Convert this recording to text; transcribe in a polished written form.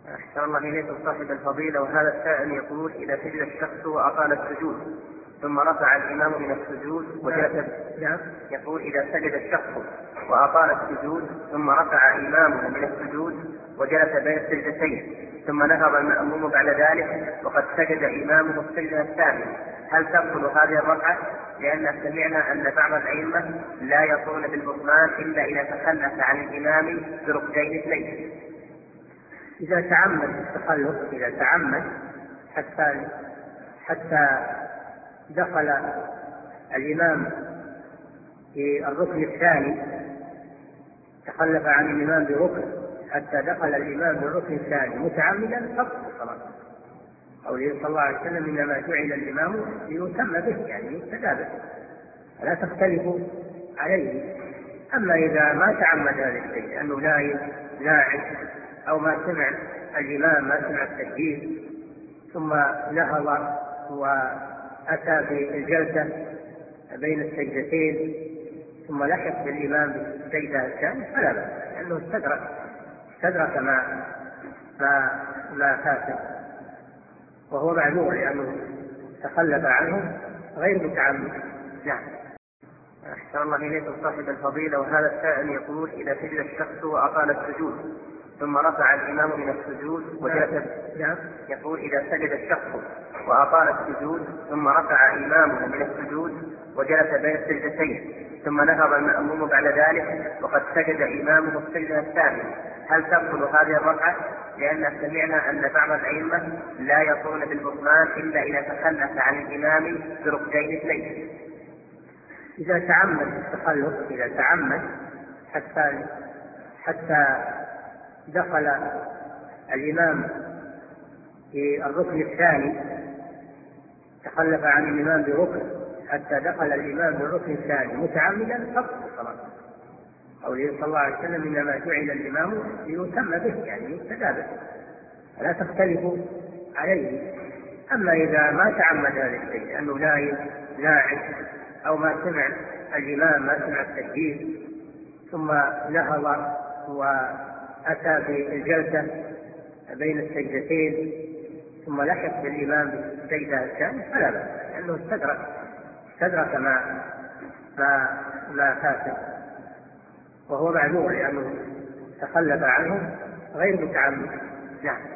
أحسن الله إليكم صاحب الفضيلة. وهذا السائل يقول: إذا سجد الشخص وأطال السجود ثم رفع الإمام من السجود وجلس. يقول: إذا سجد الشخص وأطال السجود ثم رفع إمامه من السجود وجلس بين السجدتين ثم نهض المأموم بعد ذلك وقد سجد إمامه السجدة الثانية، هل تبطل هذه الركعة؟ لأن سمعنا أن بعض الأئمة لا يقولون بالبطلان إلا إذا تخلف عن الإمام بركعتين اثنين. إذا تعمد التخلف، إذا تعمد حتى دخل الإمام في الركن الثاني، تخلف عن الإمام بركن حتى دخل الإمام بالركن الثاني متعمدا، تبطل صلاته. قوله صلى الله عليه وسلم: إنما جعل الإمام ليتم به، يعني يقتدى به، فلا تختلفوا عليه. أما إذا ما تعمد هذا الشيء لأنه ناعم أو ما سمع الإمام، ما سمع التكبير، ثم نهض وأتى بالجلسة بين السجدتين ثم لحق بالإمام بالسجدة الثانية فلا بأس، لأنه استدرك ما فاته، وهو معذور لأنه تخلف عنه غير متعمد. نعم. أحسن الله إليكم صاحب الفضيلة. وهذا السائل يقول: إذا سجد الشخص وأطال السجود ثم رفع الإمام من السجود وجلس. يقول: إذا سجد الشخص وأطال السجود ثم رفع إمامه من السجود وجلس بين السجدتين ثم نهض المأموم بعد ذلك وقد سجد إمامه السجدة الثانية، هل تبطل هذه الركعة؟ لأن سمعنا أن بعض الأئمة لا يقولون بالبطلان إلا إذا تخلف عن الإمام بركعتين اثنين. إذا تعمد التخلف، إذا تعمد حتى دخل الإمام في الركن الثاني، تخلف عن الإمام بركن حتى دخل الإمام بالركن الثاني متعمدا، تبطل صلاته. قوله صلى الله عليه وسلم: إنما جعل الإمام ليتم به، يعني يقتدى به، فلا تختلفوا عليه. أما إذا ما تعمد هذا الشيء لأنه ناعم أو ما سمع الإمام، ما سمع التكبير، ثم نهض وأتى بالجلسة بين السجدتين ثم لحق بالإمام بالسجدة الثانية فلا بأس، لأنه استدرك ما فاته، وهو معذور لأنه تخلف عنه غير متعمد. نعم.